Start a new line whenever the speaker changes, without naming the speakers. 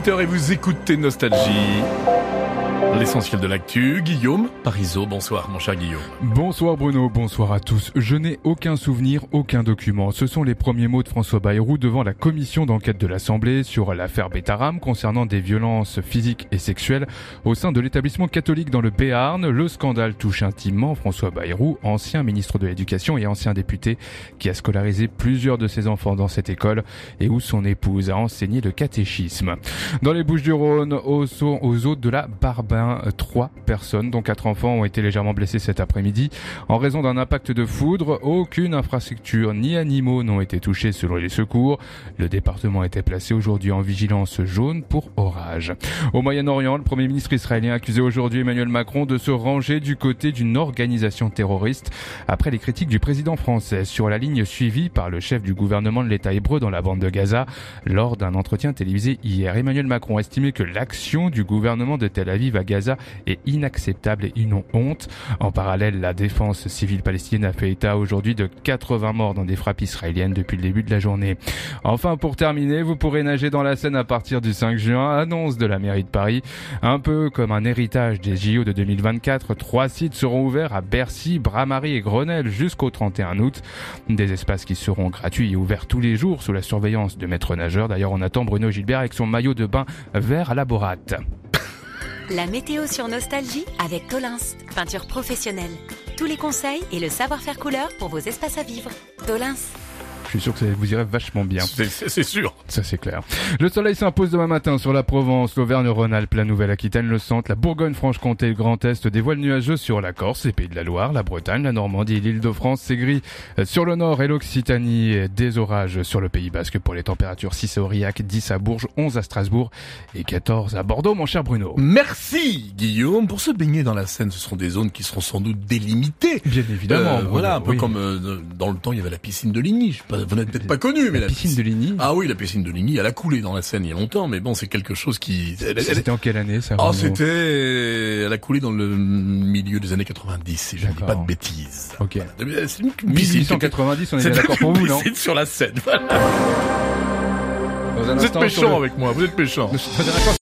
8h et vous écoutez Nostalgie. L'essentiel de l'actu, Guillaume Parisot. Bonsoir mon cher Guillaume.
Bonsoir Bruno, bonsoir à tous. Je n'ai aucun souvenir, aucun document. Ce sont les premiers mots de François Bayrou devant la commission d'enquête de l'Assemblée sur l'affaire Betaram concernant des violences physiques et sexuelles au sein de l'établissement catholique dans le Béarn. Le scandale touche intimement François Bayrou, ancien ministre de l'Éducation et ancien député qui a scolarisé plusieurs de ses enfants dans cette école et où son épouse a enseigné le catéchisme. Dans les Bouches-du-Rhône, aux eaux de la Barbin, 3 personnes, dont 4 enfants, ont été légèrement blessés cet après-midi. En raison d'un impact de foudre, aucune infrastructure ni animaux n'ont été touchés selon les secours. Le département était placé aujourd'hui en vigilance jaune pour orage. Au Moyen-Orient, le Premier ministre israélien a accusé aujourd'hui Emmanuel Macron de se ranger du côté d'une organisation terroriste après les critiques du président français sur la ligne suivie par le chef du gouvernement de l'État hébreu dans la bande de Gaza. Lors d'un entretien télévisé hier, Emmanuel Macron a estimé que l'action du gouvernement de Tel Aviv à Gaza est inacceptable et une honte. En parallèle, la défense civile palestinienne a fait état aujourd'hui de 80 morts dans des frappes israéliennes depuis le début de la journée. Enfin, pour terminer, vous pourrez nager dans la Seine à partir du 5 juin, annonce de la mairie de Paris. Un peu comme un héritage des JO de 2024, 3 sites seront ouverts à Bercy, Bras-Marie et Grenelle jusqu'au 31 août. Des espaces qui seront gratuits et ouverts tous les jours sous la surveillance de maîtres nageurs. D'ailleurs, on attend Bruno Gilbert avec son maillot de bain vert à la borate.
La météo sur Nostalgie avec Tolins, peinture professionnelle. Tous les conseils et le savoir-faire couleur pour vos espaces à vivre. Tolins.
Je suis sûr que ça vous irait vachement bien.
C'est sûr.
Ça, c'est clair. Le soleil s'impose demain matin sur la Provence, l'Auvergne-Rhône-Alpes, la Nouvelle-Aquitaine, le Centre, la Bourgogne-Franche-Comté, le Grand Est, des voiles nuageux sur la Corse, les Pays de la Loire, la Bretagne, la Normandie et l'Île-de-France. C'est gris sur le Nord et l'Occitanie, des orages sur le Pays Basque pour les températures 6 à Aurillac, 10 à Bourges, 11 à Strasbourg et 14 à Bordeaux, mon cher Bruno.
Merci Guillaume. Pour se baigner dans la Seine, ce sont des zones qui seront sans doute délimitées.
Bien évidemment.
Voilà, un peu
oui.
comme dans le temps, il y avait la piscine de Ligny. Vous n'êtes peut-être pas connu, mais
la piscine de Ligny.
Ah oui, la piscine de Ligny, elle a coulé dans la Seine il y a longtemps, mais bon, c'est quelque chose qui...
C'était en quelle année, ça?
Ah, elle a coulé dans le milieu des années 90, si je ne dis pas de bêtises.
Ok.
Voilà. C'est une
1890, on est d'accord pour vous, non?
C'est sur la Seine, voilà.
Vous
êtes méchant avec moi, vous êtes méchant.